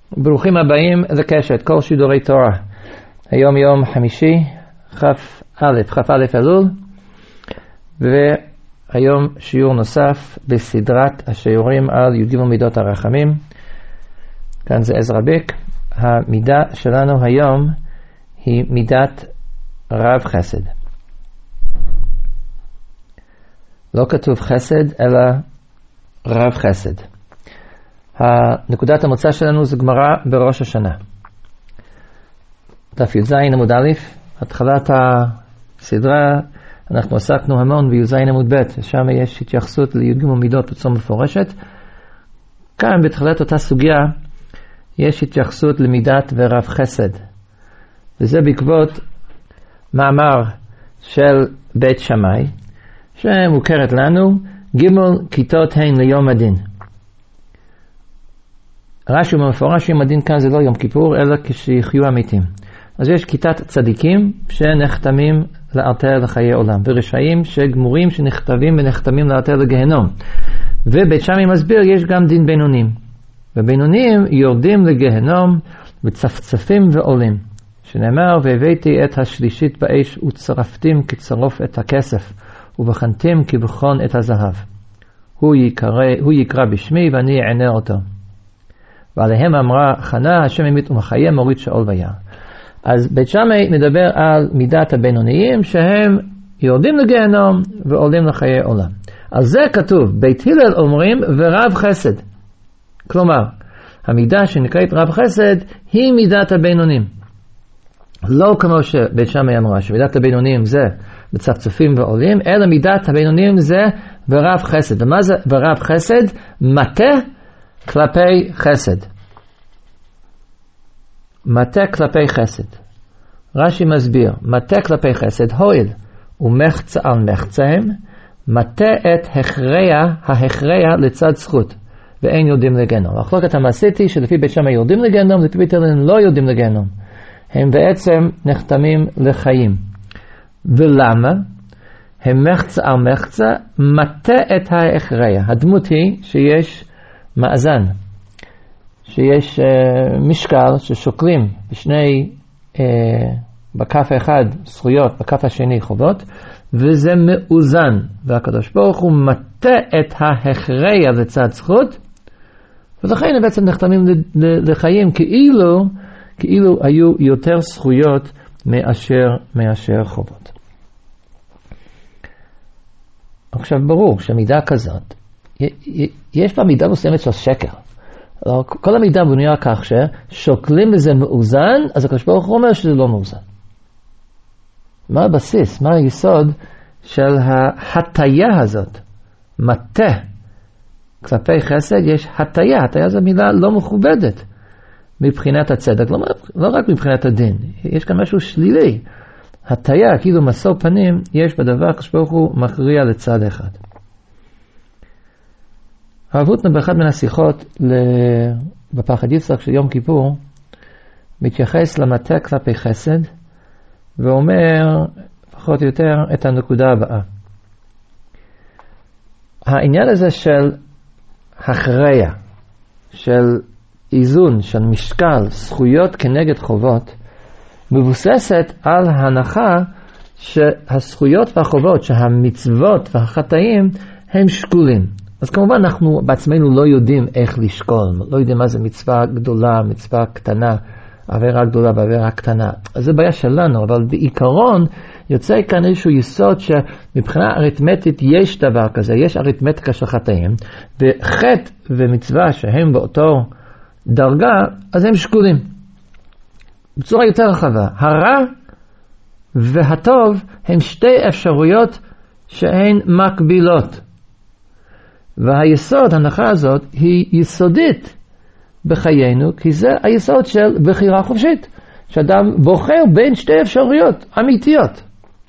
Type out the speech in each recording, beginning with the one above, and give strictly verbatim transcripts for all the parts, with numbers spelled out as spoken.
ברוכים הבאים לקשת, כל שידורי תורה. היום יום חמישי, כף א', כף א' אלול, והיום שיעור נוסף בסדרת השיעורים על י"ג מידות הרחמים. כאן זה עזרא ביק. המידה שלנו היום היא מידת רב חסד. לא כתוב חסד, אלא רב חסד. הנקודת המוצא שלנו זה גמרא בראש השנה. דף י"ז עמוד א', התחלת הסדרה, אנחנו עסקנו המון בי"ז עמוד ב', שם יש התייחסות לי"ג מידות בצורה מפורשת. כאן בתחילת אותה סוגיה יש התייחסות למידת ורב חסד. וזה בעקבות מאמר של בית שמאי, שמוכרת לנו, ג' כיתות הן ליום הדין. רש"י במפורש יום הדין כאן זה לא יום כיפור, אלא כשיחיו המתים. אז יש כיתת צדיקים שנחתמים לאלתר לחיי עולם, ורשעים שגמורים שנכתבים ונחתמים לאלתר לגיהנום. ובית שמאי מסביר, יש גם דין בינונים. ובינונים יורדים לגיהנום וצפצפים ועולים. שנאמר, והבאתי את השלישית באש וצרפתים כצרוף את הכסף, ובחנתים כבחון את הזהב. הוא יקרא, הוא יקרא בשמי ואני אענה אותו. ועליהם אמרה חנה, השם ימית ומחיה, מוריד שאול וירא. אז בית שמאי מדבר על מידת הבינוניים שהם יורדים לגיהנום ועולים לחיי עולם. על זה כתוב, בית הלל אומרים ורב חסד. כלומר, המידה שנקראת רב חסד היא מידת הבינונים. לא כמו שבית שמאי אמרה, שמידת הבינונים זה מצפצפים ועולים, אלא מידת הבינונים זה ורב חסד. ומה זה ורב חסד? מטה כלפי חסד. מטה כלפי חסד. רש"י מסביר, מטה כלפי חסד, הועיל ומחצה על מחצהם, מטה את הכרע, ההכרע לצד זכות, ואין יודעים לגיהנום. המחלוקת המעשית היא שלפי בית שמאי יודעים לגיהנום, לפי בית הלל לא יודעים לגיהנום. הם בעצם נחתמים לחיים. ולמה? הם מחצה על מחצה, מטה את ההכרע. הדמות היא שיש מאזן, שיש uh, משקל ששוקלים בשני, uh, בכף האחד זכויות, בכף השני חובות, וזה מאוזן, והקדוש ברוך הוא מטה את ההכרע לצד זכות, ולכן הם בעצם נחתמים לחיים כאילו, כאילו היו יותר זכויות מאשר, מאשר חובות. עכשיו ברור שהמידה כזאת, יש בה מידה מסוימת של שקר. כל המידה בנויה כך ששוקלים לזה מאוזן, אז הקדוש ברוך הוא אומר שזה לא מאוזן. מה הבסיס, מה היסוד של ההטיה הזאת? מטה. כלפי חסד יש הטיה, הטיה זו מילה לא מכובדת מבחינת הצדק, לא, לא רק מבחינת הדין. יש כאן משהו שלילי. הטיה, כאילו משוא פנים, יש בדבר הקדוש ברוך הוא מכריע לצד אחד. הרב באחד מן השיחות בפחד יצחק של יום כיפור מתייחס למטה כלפי חסד ואומר פחות או יותר את הנקודה הבאה. העניין הזה של הכרעה, של איזון, של משקל, זכויות כנגד חובות, מבוססת על ההנחה שהזכויות והחובות, שהמצוות והחטאים הם שקולים. אז כמובן אנחנו בעצמנו לא יודעים איך לשקול, לא יודעים מה זה מצווה גדולה, מצווה קטנה, עבירה גדולה ועבירה קטנה. אז זה בעיה שלנו, אבל בעיקרון יוצא כאן איזשהו יסוד שמבחינה אריתמטית יש דבר כזה, יש אריתמטיקה של חטאים, וחטא ומצווה שהם באותו דרגה, אז הם שקולים. בצורה יותר רחבה, הרע והטוב הם שתי אפשרויות שהן מקבילות. והיסוד, ההנחה הזאת, היא יסודית בחיינו, כי זה היסוד של בחירה חופשית, שאדם בוחר בין שתי אפשרויות אמיתיות.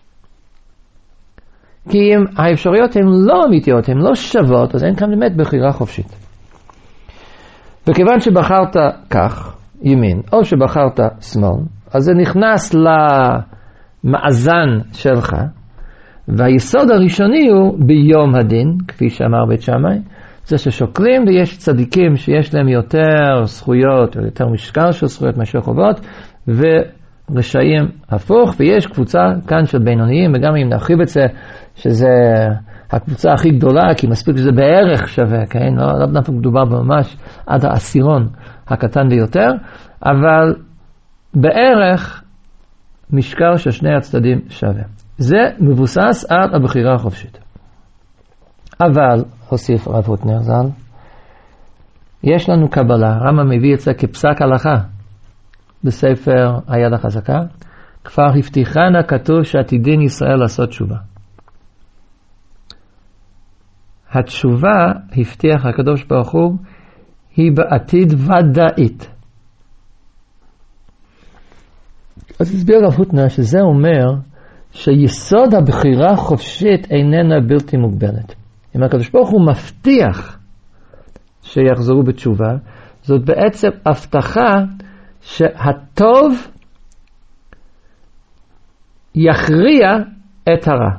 כי אם האפשרויות הן לא אמיתיות, הן לא שוות, אז אין כאן באמת בחירה חופשית. וכיוון שבחרת כך, ימין, או שבחרת שמאל, אז זה נכנס למאזן שלך, והיסוד הראשוני הוא ביום הדין, כפי שאמר בית שמאי, זה ששוקלים, ויש צדיקים שיש להם יותר זכויות, או יותר משקל של זכויות מאשר חובות, ורשעים הפוך, ויש קבוצה כאן של בינוניים, וגם אם נרחיב את זה, שזה הקבוצה הכי גדולה, כי מספיק שזה בערך שווה, כן? לא, לא דווקא מדובר בממש עד העשירון הקטן ביותר, אבל בערך משקל של שני הצדדים שווה. זה מבוסס על הבחירה החופשית. אבל, הוסיף רב הוטנר ז"ל, יש לנו קבלה, רמב"ם מביא את זה כפסק הלכה בספר היד החזקה, כבר הבטיחנה כתוב שעתידין ישראל לעשות תשובה. התשובה, הבטיח הקדוש ברוך הוא, היא בעתיד ודאית. אז הסביר רב הוטנר שזה אומר שיסוד הבחירה החופשית איננה בלתי מוגבלת. אם הקדוש ברוך הוא מבטיח שיחזרו בתשובה, זאת בעצם הבטחה שהטוב יכריע את הרע.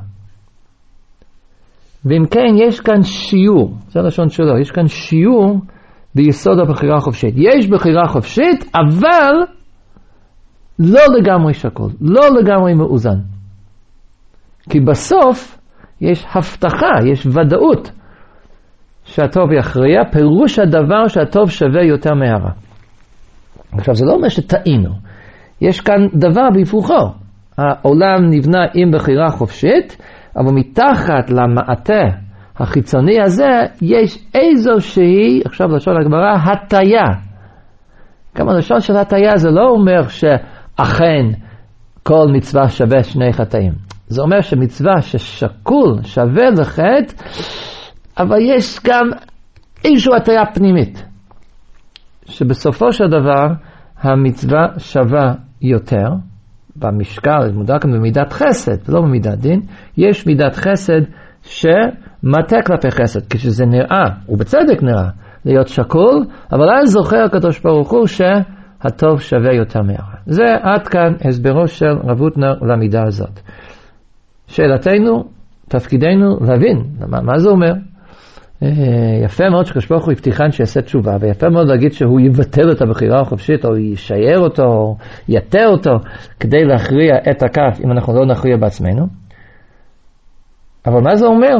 ואם כן, יש כאן שיעור, זה לשון שלו, יש כאן שיעור ביסוד הבחירה החופשית. יש בחירה חופשית, אבל לא לגמרי שקול, לא לגמרי מאוזן. כי בסוף יש הבטחה, יש ודאות שהטוב יכריע, פירוש הדבר שהטוב שווה יותר מהרע. עכשיו, זה לא אומר שטעינו. יש כאן דבר בהיפוכו. העולם נבנה עם בחירה חופשית, אבל מתחת למעטה החיצוני הזה, יש איזושהי, עכשיו לשון הגמרא, הטיה. כמה לשון של הטיה זה לא אומר שאכן כל מצווה שווה שני חטאים. זה אומר שמצווה ששקול שווה לחטא, אבל יש גם איזושהי הטיה פנימית. שבסופו של דבר המצווה שווה יותר, במשקל, מודע כאן במידת חסד, ולא במידת דין, יש מידת חסד שמטה כלפי חסד, כשזה נראה, ובצדק נראה, להיות שקול, אבל אז זוכר הקדוש ברוך הוא שהטוב שווה יותר מהרע. זה עד כאן הסברו של רב הוטנר למידה הזאת. שאלתנו, תפקידנו להבין, מה, מה זה אומר? יפה מאוד שקדוש ברוך הוא הבטיחן שיעשה תשובה, ויפה מאוד להגיד שהוא יבטל את הבחירה החופשית, או יישייר אותו, או יתה אותו, כדי להכריע את הכף, אם אנחנו לא נכריע בעצמנו. אבל מה זה אומר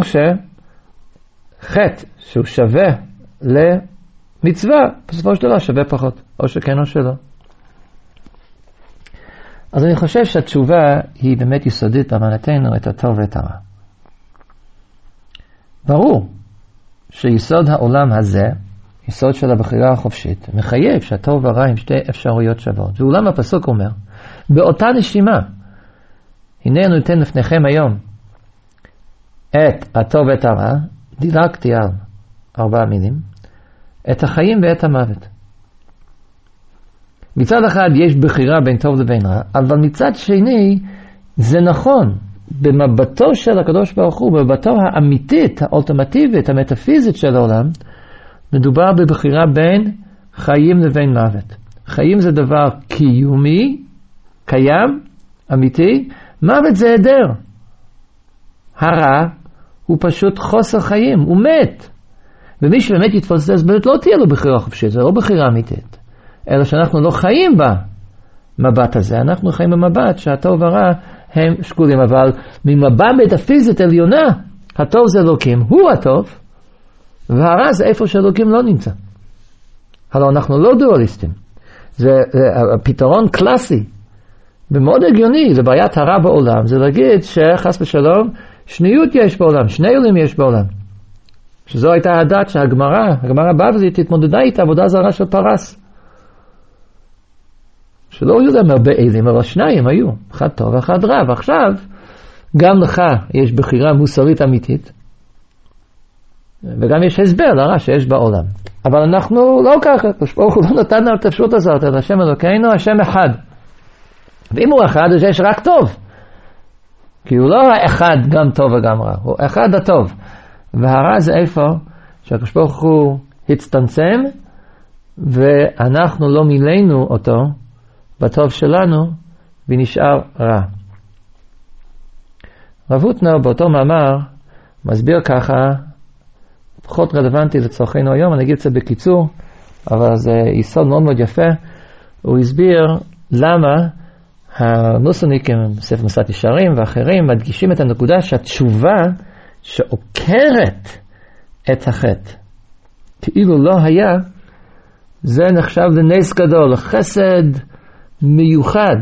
שחטא שהוא שווה למצווה, בסופו של דבר שווה פחות, או שכן או שלא. אז אני חושב שהתשובה היא באמת יסודית בהבנתנו את הטוב ואת הרע. ברור שיסוד העולם הזה, יסוד של הבחירה החופשית, מחייב שהטוב והרע הם שתי אפשרויות שוות. ואולם הפסוק אומר, באותה נשימה, הנה אני נותן לפניכם היום את הטוב ואת הרע, דילגתי על ארבעה מילים, את החיים ואת המוות. מצד אחד יש בחירה בין טוב לבין רע, אבל מצד שני זה נכון, במבטו של הקדוש ברוך הוא, במבטו האמיתית, האולטימטיבית, המטאפיזית של העולם, מדובר בבחירה בין חיים לבין מוות. חיים זה דבר קיומי, קיים, אמיתי, מוות זה היעדר. הרע הוא פשוט חוסר חיים, הוא מת. ומי שבאמת יתפוס את זה, באמת לא תהיה לו בחירה חופשית, זה לא בחירה אמיתית. אלא שאנחנו לא חיים במבט הזה, אנחנו חיים במבט שהטוב והרע הם שקולים, אבל ממבט מטאפיזית עליונה, הטוב זה אלוקים, הוא הטוב, והרע זה איפה שאלוקים לא נמצא. הלוא אנחנו לא דואליסטים. זה, זה פתרון קלאסי, ומאוד הגיוני, לבעיית הרע בעולם, זה להגיד שחס ושלום, שניות יש בעולם, שני אלוהים יש בעולם. שזו הייתה הדת שהגמרא, הגמרא בבלית התמודדה איתה עבודה זרה של פרס. שלא היו להם הרבה אלים, אבל שניים היו, אחד טוב ואחד רע, ועכשיו גם לך יש בחירה מוסרית אמיתית, וגם יש הסבר לרע שיש בעולם. אבל אנחנו לא ככה, ברוך הוא לא נתן לנו את האפשרות הזאת, את השם אלוקינו, השם אחד. ואם הוא אחד, אז יש רק טוב. כי הוא לא האחד גם טוב וגם רע, הוא אחד הטוב. והרע זה איפה שהקדוש ברוך הוא הצטמצם, ואנחנו לא מילאנו אותו בטוב שלנו, ונשאר רע. רב הוטנר באותו מאמר מסביר ככה, פחות רלוונטי לצורכנו היום, אני אגיד את זה בקיצור, אבל זה יסוד מאוד מאוד יפה. הוא הסביר למה הנוסניקים, ספר מסעת ישרים ואחרים, מדגישים את הנקודה שהתשובה שעוקרת את החטא, כאילו לא היה, זה נחשב לנס גדול, לחסד מיוחד,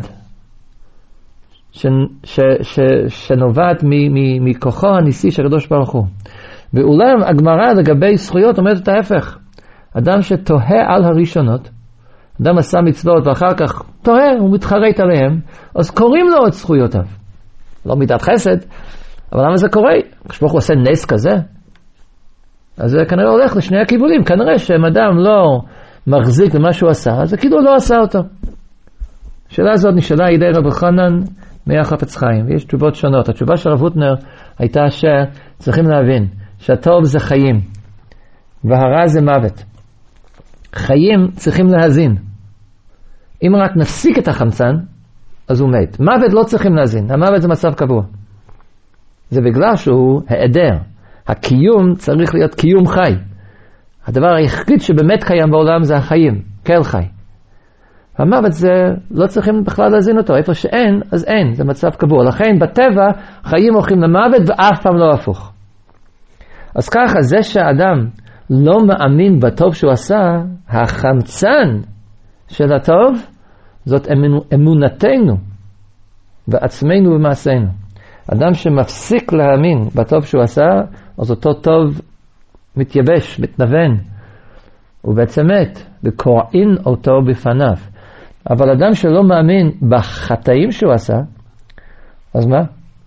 ש, ש, ש, שנובעת מ, מ, מכוחו הניסי של הקדוש ברוך הוא. ואולם הגמרא לגבי זכויות אומרת את ההפך. אדם שתוהה על הראשונות, אדם עשה מצוות ואחר כך תוהה, הוא מתחרט עליהם, אז קוראים לו את זכויותיו. לא מידת חסד, אבל למה זה קורה? כשברוך הוא עושה נס כזה, אז זה כנראה הולך לשני הכיוונים. כנראה שאם אדם לא מחזיק במה שהוא עשה, אז זה כאילו לא עשה אותו. השאלה הזאת נשאלה על ידי רב חנן מהחפץ חיים, ויש תשובות שונות. התשובה של רב הוטנר הייתה שצריכים להבין שהטוב זה חיים, והרע זה מוות. חיים צריכים להזין. אם רק נפסיק את החמצן, אז הוא מת. מוות לא צריכים להזין. המוות זה מצב קבוע. זה בגלל שהוא העדר. הקיום צריך להיות קיום חי. הדבר היחיד שבאמת קיים בעולם זה החיים. כל חי. המוות זה לא צריכים בכלל להזין אותו. איפה שאין, אז אין. זה מצב קבוע. לכן בטבע חיים הולכים למוות ואף פעם לא הפוך. אז ככה, זה שהאדם לא מאמין בטוב שהוא עשה, החמצן של הטוב, זאת אמונתנו בעצמנו ובמעשינו. אדם שמפסיק להאמין בטוב שהוא עשה, אז אותו טוב מתייבש, מתנוון, ובעצם מת, וקוראים אותו בפניו. אבל אדם שלא מאמין בחטאים שהוא עשה, אז מה?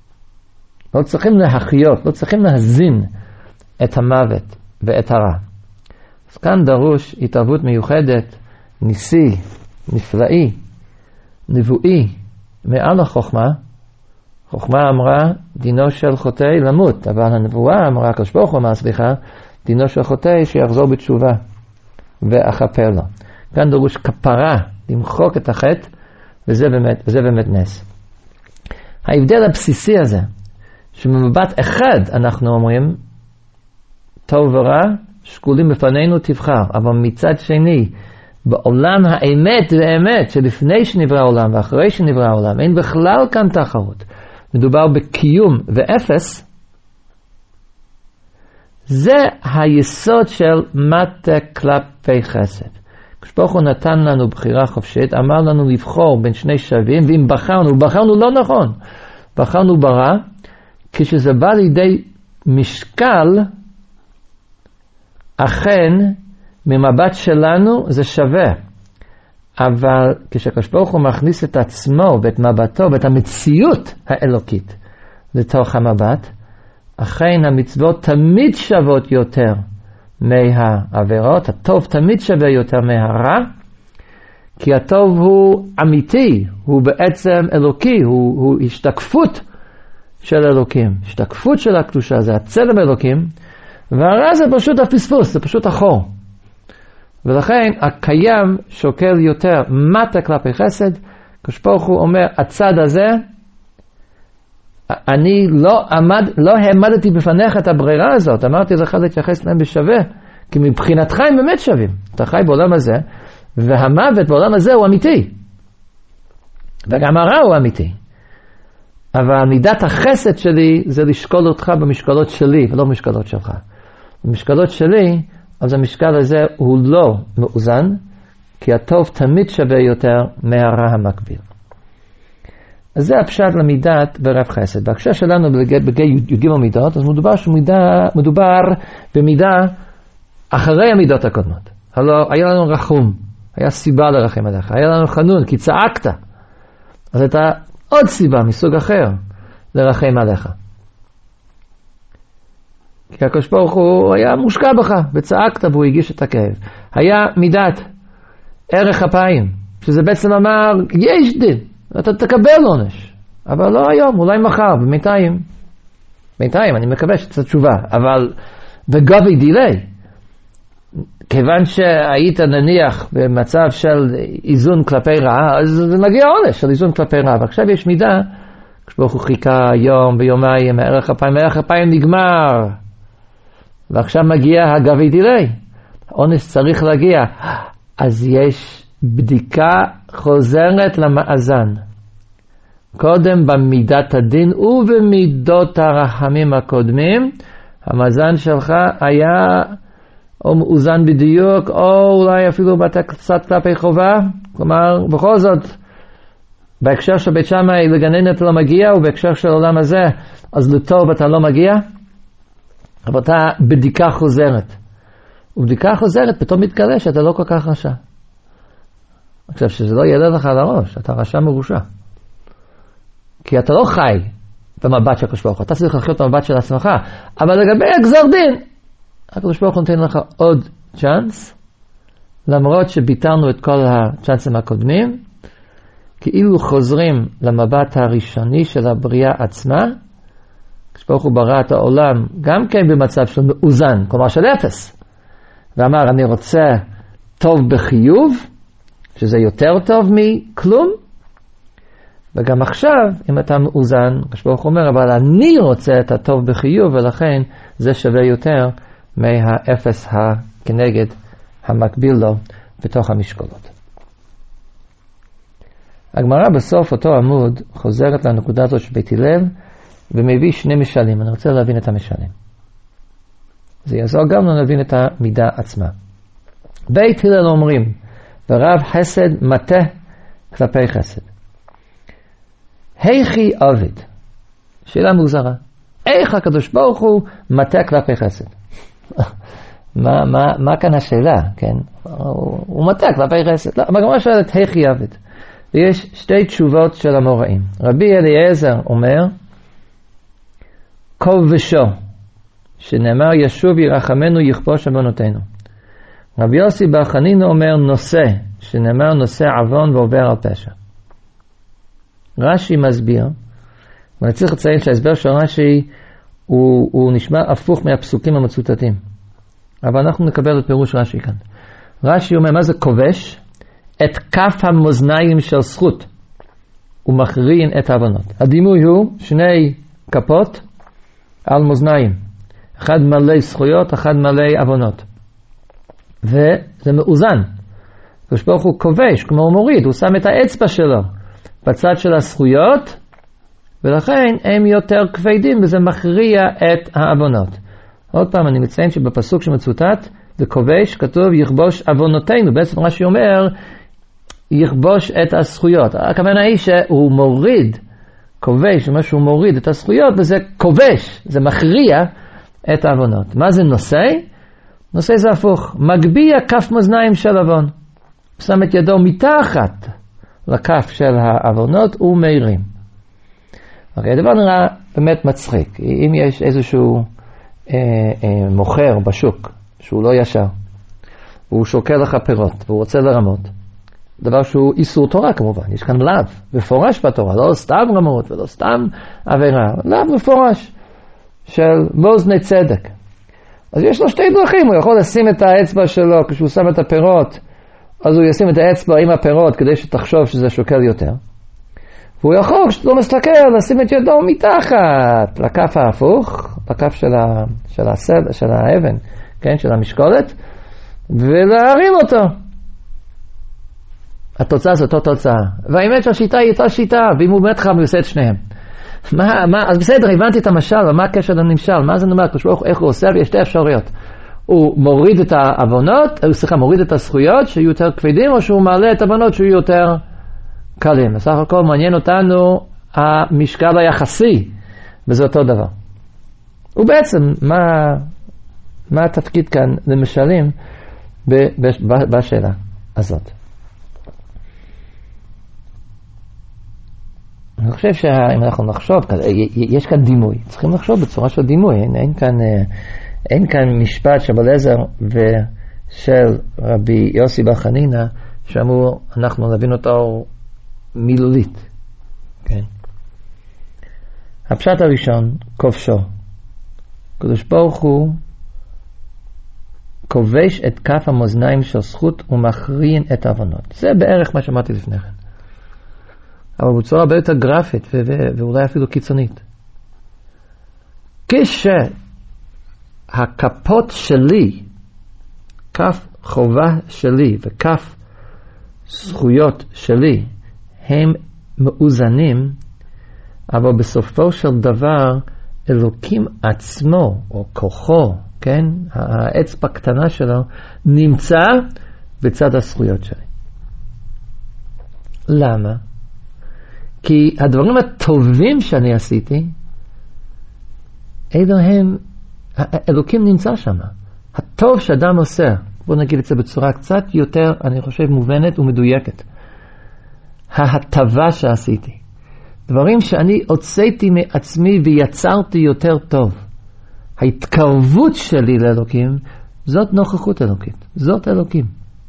לא צריכים להחיות, לא צריכים להזין את המוות ואת הרע. אז כאן דרוש התערבות מיוחדת, ניסי, נפלאי, נבואי, מעל החוכמה. חוכמה אמרה, דינו של חוטא למות, אבל הנבואה אמרה, הקדוש ברוך הוא אמר, סליחה, דינו של חוטא שיחזור בתשובה ואכפר לו. כאן דרוש כפרה, למחוק את החטא, וזה באמת, וזה באמת נס. ההבדל הבסיסי הזה, שמבט אחד אנחנו אומרים, טוב ורע, שקולים בפנינו תבחר, אבל מצד שני, בעולם האמת והאמת, שלפני שנברא העולם ואחרי שנברא העולם, אין בכלל כאן תחרות. מדובר בקיום ואפס, זה היסוד של מטה כלפי חסד. כשברוך הוא נתן לנו בחירה חופשית, אמר לנו לבחור בין שני שווים, ואם בחרנו, בחרנו לא נכון, בחרנו ברע, כשזה בא לידי משקל, אכן, ממבט שלנו זה שווה. אבל כשהקדוש ברוך הוא מכניס את עצמו ואת מבטו ואת המציאות האלוקית לתוך המבט, אכן המצוות תמיד שוות יותר מהעבירות, הטוב תמיד שווה יותר מהרע, כי הטוב הוא אמיתי, הוא בעצם אלוקי, הוא, הוא השתקפות של אלוקים, השתקפות של הקדושה, זה הצלם אלוקים, והרע זה פשוט הפספוס, זה פשוט החור. ולכן הקיים שוקל יותר מטה כלפי חסד. הקדוש ברוך הוא אומר, הצד הזה, אני לא, עמד, לא העמדתי בפניך את הברירה הזאת, אמרתי לך להתייחס להם בשווה, כי מבחינתך הם באמת שווים. אתה חי בעולם הזה, והמוות בעולם הזה הוא אמיתי. וגם הרע הוא אמיתי. אבל מידת החסד שלי זה לשקול אותך במשקלות שלי, ולא במשקלות שלך. במשקלות שלי, אז המשקל הזה הוא לא מאוזן, כי הטוב תמיד שווה יותר מהרע המקביל. אז זה הפשט למידת ברב חסד. בהקשר שלנו בגי י"ג מידות, אז מדובר, שמידה, מדובר במידה אחרי המידות הקודמות. הלוא היה לנו רחום, היה סיבה לרחם עליך, היה לנו חנון, כי צעקת. אז הייתה עוד סיבה מסוג אחר לרחם עליך. כי הקדוש ברוך הוא היה מושקע בך, וצעקת והוא הגיש את הכאב. היה מידת ערך אפיים, שזה בעצם אמר, יש דין, אתה תקבל עונש. אבל לא היום, אולי מחר, במתיים. בינתיים, אני מקווה שצריך תשובה. אבל בגבי דילי, כיוון שהיית נניח במצב של איזון כלפי רע, אז זה מגיע עונש של איזון כלפי רע. ועכשיו יש מידה, כשברוך הוא חיכה יום ויומיים, ערך אפיים, ערך אפיים נגמר. ועכשיו מגיע הגבי דילי. העונש צריך להגיע. אז יש בדיקה חוזרת למאזן. קודם במידת הדין ובמידות הרחמים הקודמים, המאזן שלך היה או מאוזן בדיוק, או אולי אפילו באת קצת כלפי חובה. כלומר, בכל זאת, בהקשר של בית שמאי לגננת לא מגיע, ובהקשר של העולם הזה, אז לטוב אתה לא מגיע. אבל אתה בדיקה חוזרת. ובדיקה חוזרת פתאום מתגלה שאתה לא כל כך רשע. עכשיו, שזה לא יעלה לך על הראש, אתה רשע מרושע. כי אתה לא חי במבט של הקדוש ברוך הוא, אתה צריך לחיות במבט של עצמך. אבל לגבי הגזר דין, הקדוש ברוך הוא נותן לך עוד צ'אנס, למרות שביטרנו את כל הצ'אנסים הקודמים, כאילו חוזרים למבט הראשוני של הבריאה עצמה. הקדוש ברוך הוא ברא את העולם גם כן במצב של מאוזן, כלומר של אפס. ואמר, אני רוצה טוב בחיוב, שזה יותר טוב מכלום. וגם עכשיו, אם אתה מאוזן, הקדוש ברוך הוא אומר, אבל אני רוצה את הטוב בחיוב, ולכן זה שווה יותר מהאפס כנגד המקביל לו בתוך המשקולות. הגמרא בסוף אותו עמוד חוזרת לנקודה הזאת של בית הלל, ומביא שני משלים. אני רוצה להבין את המשלים. זה יעזור גם להבין את המידה עצמה. בית הלל אומרים, ורב חסד מטה כלפי חסד. היכי עובד? שאלה מוזרה. איך הקדוש ברוך הוא מטה כלפי חסד? מה, מה, מה כאן השאלה? כן? הוא, הוא מטה כלפי חסד. לא, הגמרא שואלת, היכי עובד? ויש שתי תשובות של המוראים. רבי אליעזר אומר, כובשו, שנאמר ישוב ירחמנו יכבוש עוונותינו. רבי יוסי בר חנינא אומר נושא, שנאמר נושא עוון ועובר על פשע. רש"י מסביר, ואני צריך לציין שההסבר של רש"י הוא, הוא נשמע הפוך מהפסוקים המצוטטים. אבל אנחנו נקבל את פירוש רש"י כאן. רש"י אומר, מה זה כובש? את כף המאזניים של זכות, ומכרין את העוונות. הדימוי הוא שני כפות על מאזניים. אחד מלא זכויות, אחד מלא עוונות. וזה מאוזן. הקדוש ברוך הוא כובש, כמו הוא מוריד, הוא שם את האצבע שלו בצד של הזכויות, ולכן הם יותר כבדים, וזה מכריע את העוונות. עוד פעם, אני מציין שבפסוק שמצוטט, זה כובש, כתוב יכבוש עוונותינו. בעצם רש"י אומר, יכבוש את הזכויות. הכוונה היא שהוא מוריד, כובש, מה שהוא מוריד את הזכויות, וזה כובש, זה מכריע את העוונות. מה זה נושא? נושא זה הפוך, מגביה כף מאזניים של עוון. שם את ידו מתחת לכף של העוונות ומאירים. אוקיי, הדבר נראה באמת מצחיק. אם יש איזשהו אה, אה, מוכר בשוק, שהוא לא ישר, והוא שוקל לך פירות, והוא רוצה לרמות, דבר שהוא איסור תורה כמובן, יש כאן לאו, מפורש בתורה, לא סתם רמות ולא סתם עבירה, לאו מפורש של מאזני צדק. אז יש לו שתי דרכים, הוא יכול לשים את האצבע שלו, כשהוא שם את הפירות, אז הוא ישים את האצבע עם הפירות כדי שתחשוב שזה שוקל יותר. והוא יכול, כשאתה לא מסתכל, לשים את ידו מתחת לכף ההפוך, לכף של, ה, של, הסד, של האבן, כן, של המשקולת, ולהרים אותו. התוצאה זו אותו תוצאה. והאמת שהשיטה היא אותה שיטה, ואם הוא באמת חם, הוא עושה את שניהם. מה, מה, אז בסדר, הבנתי את המשל, אבל מה הקשר לנמשל? מה זה נאמר? איך הוא עושה? ויש שתי אפשרויות. הוא מוריד את העוונות, הוא סליחה, מוריד את הזכויות שיהיו יותר כבדים, או שהוא מעלה את העוונות שיהיו יותר קלים. בסך הכל מעניין אותנו המשקל היחסי, וזה אותו דבר. ובעצם, מה, מה התפקיד כאן למשלים בשאלה הזאת? אני חושב שאם אנחנו נחשוב, יש כאן דימוי, צריכים לחשוב בצורה של דימוי, אין, אין, כאן, אין כאן משפט של אליעזר ושל רבי יוסי בר חנינא, שאמרו, אנחנו נבין אותו מילולית. כן? הפשט הראשון, כובשו. הקדוש ברוך הוא כובש את כף המאזניים של זכות ומכרין את העוונות. זה בערך מה שאמרתי לפני כן. אבל בצורה הרבה יותר גרפית ו- ו- ואולי אפילו קיצונית. כשהקדוש שהכפות שלי, כף חובה שלי וכף זכויות שלי, הם מאוזנים, אבל בסופו של דבר אלוקים עצמו, או כוחו, כן, האצבע הקטנה שלו, נמצא בצד הזכויות שלי. למה? כי הדברים הטובים שאני עשיתי, אלו הם, אלוקים נמצא שם. הטוב שאדם עושה, בוא נגיד את זה בצורה קצת יותר, אני חושב, מובנת ומדויקת. ההטבה שעשיתי, דברים שאני הוצאתי מעצמי ויצרתי יותר טוב. ההתקרבות שלי לאלוקים, זאת נוכחות אלוקית, זאת אלוקים.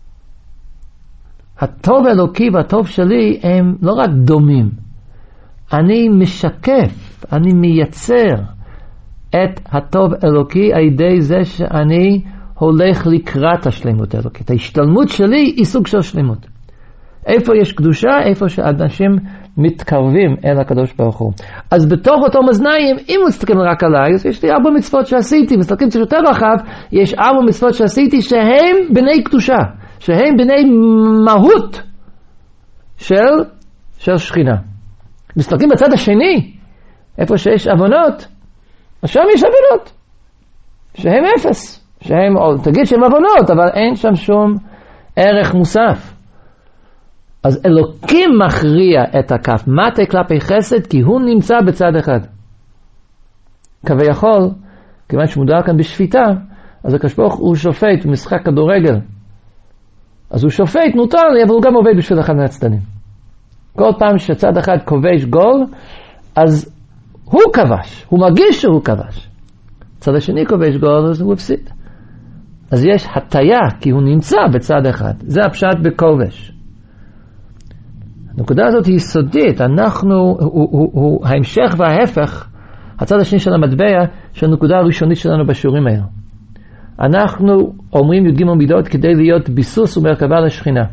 הטוב אלוקי והטוב שלי הם לא רק דומים. אני משקף, אני מייצר את הטוב אלוקי על ידי זה שאני הולך לקראת השלמות האלוקית. ההשתלמות שלי היא סוג של שלמות. איפה יש קדושה? איפה שאנשים מתקרבים אל הקדוש ברוך הוא. אז בתוך אותו מאזניים, אם מסתכלים רק עליי, אז יש לי ארבע מצוות שעשיתי. מסתכלים קצת יותר רחב, יש ארבע מצוות שעשיתי שהם בני קדושה, שהם בני מהות של, של שכינה. מסתכלים בצד השני, איפה שיש עוונות, אז שם יש עוונות, שהם אפס, שהם, או תגיד שהם עוונות, אבל אין שם שום ערך מוסף. אז אלוקים מכריע את הכף, מטה כלפי חסד, כי הוא נמצא בצד אחד. כביכול, כיוון שמודע כאן בשפיטה, אז הקדוש ברוך הוא שופט במשחק כדורגל. אז הוא שופט, נותר לי, אבל הוא גם עובד בשביל אחד מהצדדים. כל פעם שצד אחד כובש גול, אז הוא כבש, הוא מרגיש שהוא כבש. צד השני כובש גול, אז הוא הפסיד. אז יש הטיה, כי הוא נמצא בצד אחד. זה הפשט בכובש. הנקודה הזאת היא סודית, אנחנו, הוא, הוא, הוא, ההמשך וההפך, הצד השני של המטבע, של הנקודה הראשונית שלנו בשיעורים האלה. אנחנו אומרים י"ג מידות כדי להיות ביסוס ומרכבה לשכינה.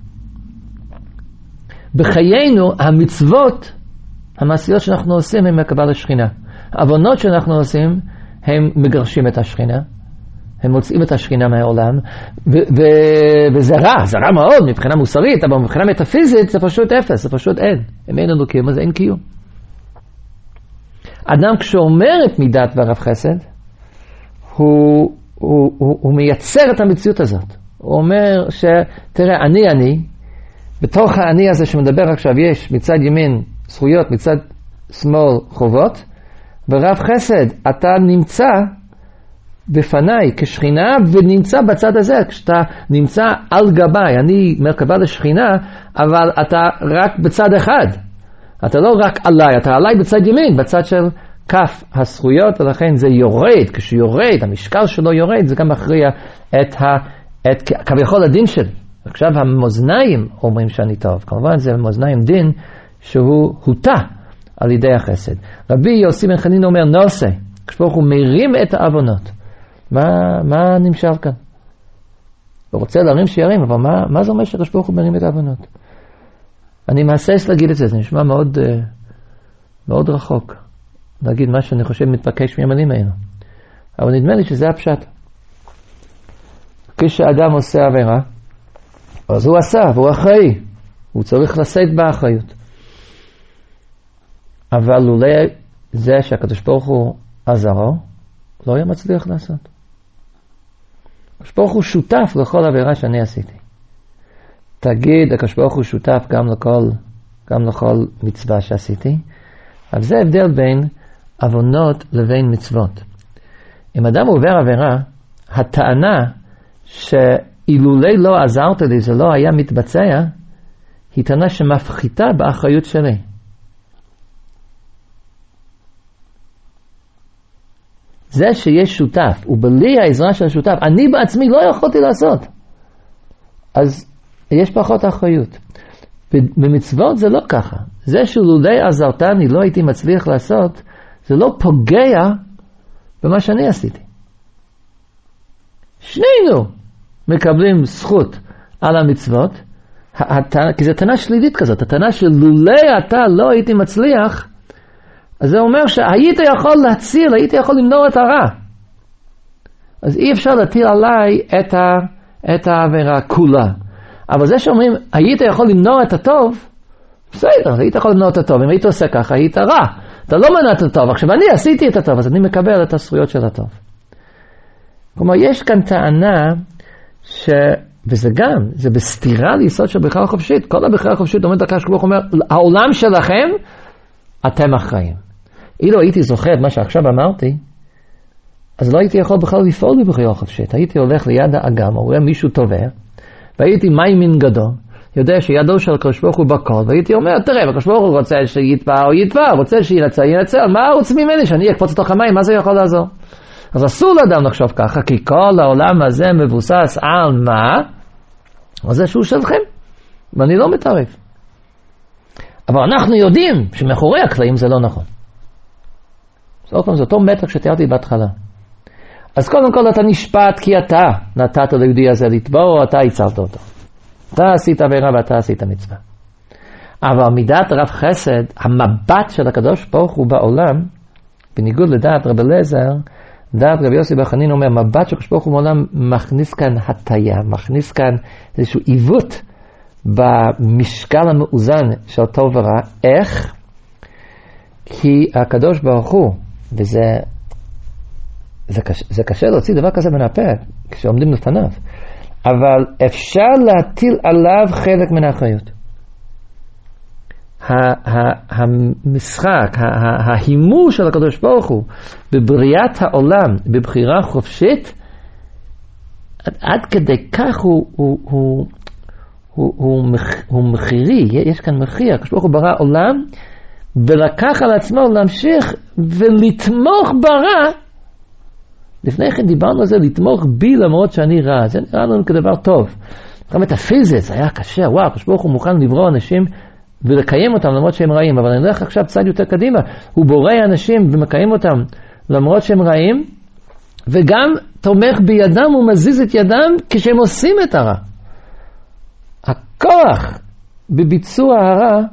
בחיינו, המצוות, המעשיות שאנחנו עושים, הן מרכבה לשכינה. העוונות שאנחנו עושים, הם מגרשים את השכינה. הם מוצאים את השכינה מהעולם, ו- ו- וזה רע, זה רע מאוד מבחינה מוסרית, אבל מבחינה מטאפיזית זה פשוט אפס, זה פשוט אין. אם אין אלוקים, אז אין קיום. אדם כשאומר את מידת ורב חסד, הוא, הוא, הוא, הוא מייצר את המציאות הזאת. הוא אומר שתראה, אני אני, בתוך האני הזה שמדבר עכשיו יש מצד ימין זכויות, מצד שמאל חובות, ורב חסד, אתה נמצא בפניי כשכינה ונמצא בצד הזה, כשאתה נמצא על גביי, אני מרכבה לשכינה, אבל אתה רק בצד אחד. אתה לא רק עליי, אתה עליי בצד ימין, בצד של כף הזכויות, ולכן זה יורד, כשיורד, המשקל שלו יורד, זה גם מכריע את, ה, את כביכול הדין שלי. עכשיו המאזניים אומרים שאני טוב, כמובן זה מאזניים דין שהוא הוטה על ידי החסד. רבי יוסי בן חנין אומר נושא, כשברוך הוא מרים את העוונות. מה, מה נמשל כאן? הוא רוצה להרים שירים, אבל מה, מה זה אומר שברוך הוא מרים את העוונות? אני מעשש להגיד את זה, זה נשמע מאוד, מאוד רחוק. להגיד מה שאני חושב מתבקש מהמילים האלה. אבל נדמה לי שזה הפשט. כשאדם עושה עבירה, אז הוא עשה, והוא אחראי. הוא צריך לשאת באחריות. אבל אולי זה שהקדוש ברוך הוא עזרו, לא היה מצליח לעשות. הקדוש ברוך הוא שותף לכל עבירה שאני עשיתי. תגיד, הקדוש ברוך הוא שותף גם לכל, גם לכל מצווה שעשיתי. אבל זה הבדל בין עוונות לבין מצוות. אם אדם עובר עבירה, הטענה שאילולי לא עזרת לי, זה לא היה מתבצע, היא טענה שמפחיתה באחריות שלי. זה שיש שותף, ובלי העזרה של השותף, אני בעצמי לא יכולתי לעשות. אז יש פחות אחריות. במצוות זה לא ככה. זה שלולי עזרתני לא הייתי מצליח לעשות, זה לא פוגע במה שאני עשיתי. שנינו מקבלים זכות על המצוות, כי זו טענה שלילית כזאת. הטענה שלולי אתה לא הייתי מצליח, אז זה אומר שהיית יכול להציל, היית יכול למנוע את הרע. אז אי אפשר להטיל עליי את, ה, את העבירה כולה. אבל זה שאומרים, היית יכול למנוע את הטוב, בסדר, היית יכול למנוע את הטוב. אם היית עושה ככה, היית רע. אתה לא מנע את הטוב. עכשיו אני עשיתי את הטוב, אז אני מקבל את הזכויות של הטוב. כלומר, יש כאן טענה ש... וזה גם, זה בסתירה ליסוד של בחירה חופשית. כל הבחירה חופשית עומד הקדוש ברוך הוא אומר, העולם שלכם, אתם אחראים. אילו הייתי זוכר את מה שעכשיו אמרתי, אז לא הייתי יכול בכלל לפעול בבחירה חופשית. הייתי הולך ליד האגם, רואה מישהו טובע, והייתי מימין גדול, יודע שידו של הקדוש ברוך הוא בכל, והייתי אומר, תראה, הקדוש ברוך הוא רוצה שיתפע או יתפע, רוצה שינצל, ינצל, מה רוצים ממני? שאני אקפוץ לתוך המים, מה זה יכול לעזור? אז אסור לאדם לחשוב ככה, כי כל העולם הזה מבוסס על מה? על זה שהוא שלכם, ואני לא מתערב. אבל אנחנו יודעים שמאחורי הקלעים זה לא נכון. זאת אומרת, זה אותו מתח שתיארתי בהתחלה. אז קודם כל אתה נשפט כי אתה נתת ליהודי הזה לתבוע, או אתה הצלת אותו. אתה עשית עבירה ואתה עשית מצווה. אבל מידת רב חסד, המבט של הקדוש ברוך הוא בעולם, בניגוד לדעת רב אליעזר, דעת רב יוסי בר חנין אומר, מבט של הקדוש ברוך הוא בעולם מכניס כאן הטיה, מכניס כאן איזשהו עיוות במשקל המאוזן של טוב ורע. איך? כי הקדוש ברוך הוא, וזה זה קשה, זה קשה להוציא דבר כזה מן הפה כשעומדים לפניו, אבל אפשר להטיל עליו חלק מן האחריות. המשחק, ההימור של הקדוש ברוך הוא בבריאת העולם, בבחירה חופשית, עד כדי כך הוא, הוא, הוא, הוא, הוא, הוא מחירי, יש כאן מחיר. הקדוש ברוך הוא ברא עולם ולקח על עצמו להמשיך ולתמוך ברע. לפני כן דיברנו על זה, לתמוך בי למרות שאני רע. זה נראה לנו כדבר טוב. גם את הפיזית, זה היה קשה. וואו, הקדוש ברוך הוא מוכן לברוא אנשים ולקיים אותם למרות שהם רעים. אבל אני הולך עכשיו צעד יותר קדימה. הוא בורא אנשים ומקיים אותם למרות שהם רעים, וגם תומך בידם ומזיז את ידם כשהם עושים את הרע. הכוח בביצוע הרע,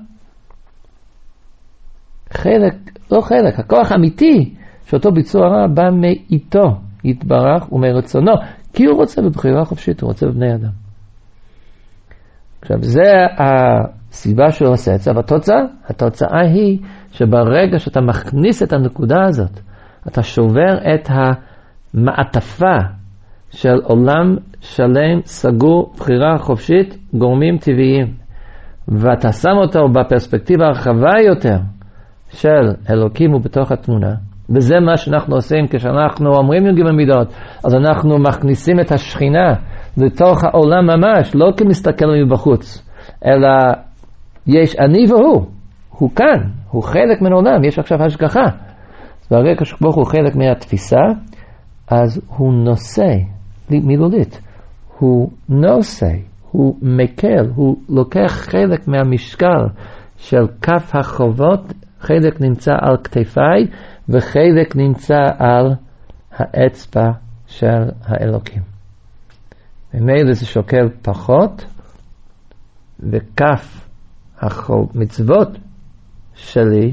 חלק, לא חלק, הכוח האמיתי שאותו ביצוע הרע בא מאיתו, יתברך ומרצונו, כי הוא רוצה בבחירה חופשית, הוא רוצה בבני אדם. עכשיו, זה הסיבה שהוא עושה את זה, אבל התוצאה, התוצאה היא שברגע שאתה מכניס את הנקודה הזאת, אתה שובר את המעטפה של עולם שלם, סגור, בחירה חופשית, גורמים טבעיים, ואתה שם אותו בפרספקטיבה הרחבה יותר של אלוקים ובתוך התמונה, וזה מה שאנחנו עושים כשאנחנו אומרים י"ג מידות. אז אנחנו מכניסים את השכינה לתוך העולם ממש, לא כמסתכל מבחוץ, אלא יש אני והוא, הוא כאן, הוא חלק מן העולם, יש עכשיו השגחה. והרגע שברוך הוא חלק מהתפיסה, אז הוא נושא, מילולית, הוא נושא, הוא מקל, הוא לוקח חלק מהמשקל של כף החובות, חלק נמצא על כתפיי, וחלק נמצא על האצבע של האלוקים. ממילא זה שוקל פחות, וכף המצוות שלי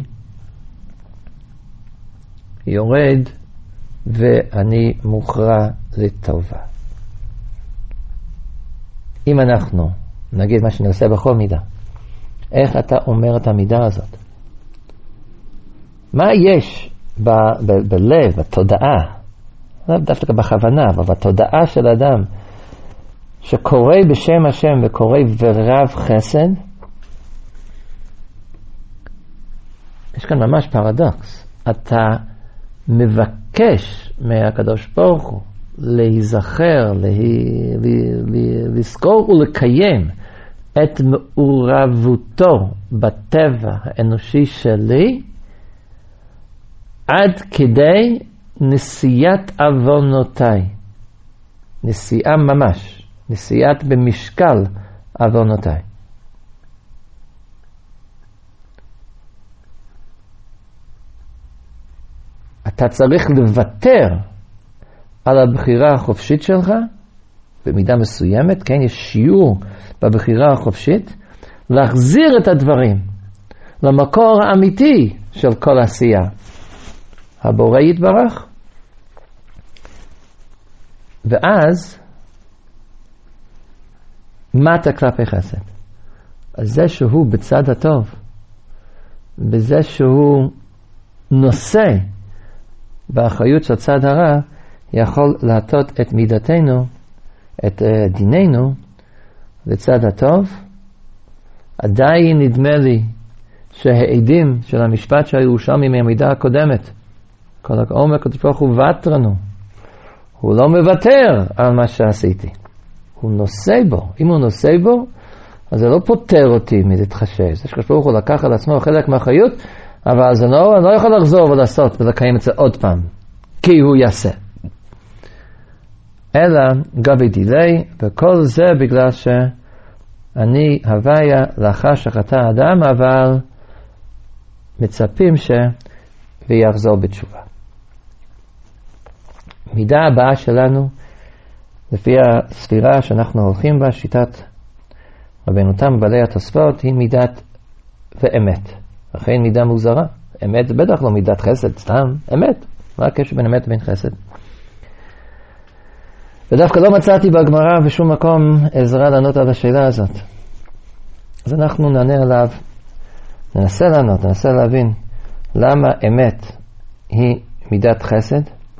יורד, ואני מוכרע לטובה. אם אנחנו נגיד מה שנעשה בכל מידה, איך אתה אומר את המידה הזאת? מה יש ב- ב- בלב, בתודעה, לא דווקא בכוונה, אבל בתודעה של אדם, שקורא בשם השם וקורא ורב חסד? יש כאן ממש פרדוקס. אתה מבקש מהקדוש ברוך הוא להיזכר, לה, לה, לה, לזכור ולקיים את מעורבותו בטבע האנושי שלי, עד כדי נשיאת עוונותיי. נשיאה ממש, נשיאת במשקל עוונותיי. אתה צריך לוותר על הבחירה החופשית שלך, במידה מסוימת, כן, יש שיעור בבחירה החופשית, להחזיר את הדברים למקור האמיתי של כל עשייה. הבורא יתברך, ואז, מטה כלפי חסד. אז זה שהוא בצד הטוב, בזה שהוא נושא באחריות של צד הרע, יכול להטות את מידתנו, את uh, דיננו, לצד הטוב. עדיין נדמה לי שהעדים של המשפט שהירושלמי מהמידה הקודמת, כל העומק הקדוש ברוך הוא ותרנו, הוא לא מוותר על מה שעשיתי, הוא נושא בו. אם הוא נושא בו, אז זה לא פותר אותי מלהתחשב. זה שקדוש ברוך הוא לקח על עצמו חלק מהחיות, אבל זה לא, לא יכול לחזור ולעשות ולקיים את זה עוד פעם, כי הוא יעשה. אלא גבי דילי, וכל זה בגלל שאני הוויה לאחר שחטא האדם, אבל מצפים ש... ויחזור בתשובה. מידה הבאה שלנו, לפי הספירה שאנחנו הולכים בה, שיטת רבנו תם בעלי התוספות, היא מידת ואמת. לכן מידה מוזרה. אמת זה בטח לא מידת חסד, סתם אמת. מה הקשר בין אמת ובין חסד? ודווקא לא מצאתי בגמרא בשום מקום עזרה לענות על השאלה הזאת. אז אנחנו נענה עליו, ננסה לענות, ננסה להבין למה אמת היא מידת חסד.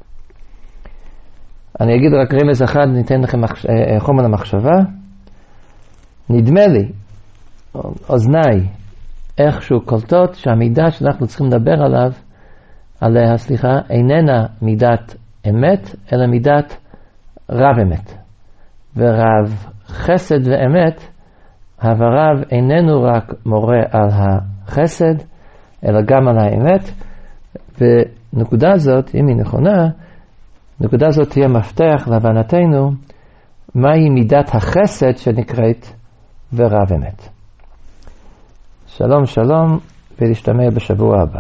אני אגיד רק רמז אחד, ניתן לכם חומר למחשבה. נדמה לי, אוזניי, איכשהו קולטות שהמידה שאנחנו צריכים לדבר עליו, עליה, סליחה, איננה מידת אמת, אלא מידת רב אמת. ורב חסד ואמת, הרב איננו רק מורה על החסד, אלא גם על האמת, ונקודה הזאת, אם היא נכונה, נקודה הזאת תהיה מפתח להבנתנו, מהי מידת החסד שנקראת ורב אמת. שלום שלום, ולהשתמע בשבוע הבא.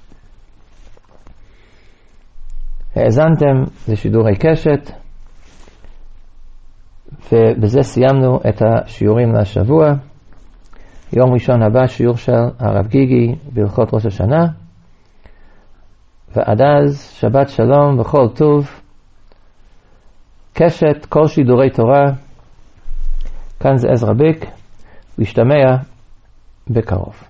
האזנתם לשידורי קשת, ובזה סיימנו את השיעורים לשבוע. יום ראשון הבא שיעור של הרב גיגי בהלכות ראש השנה, ועד אז שבת שלום וכל טוב. קשת, כל שידורי תורה, כאן זה עזרא ביק, וישתמע בקרוב.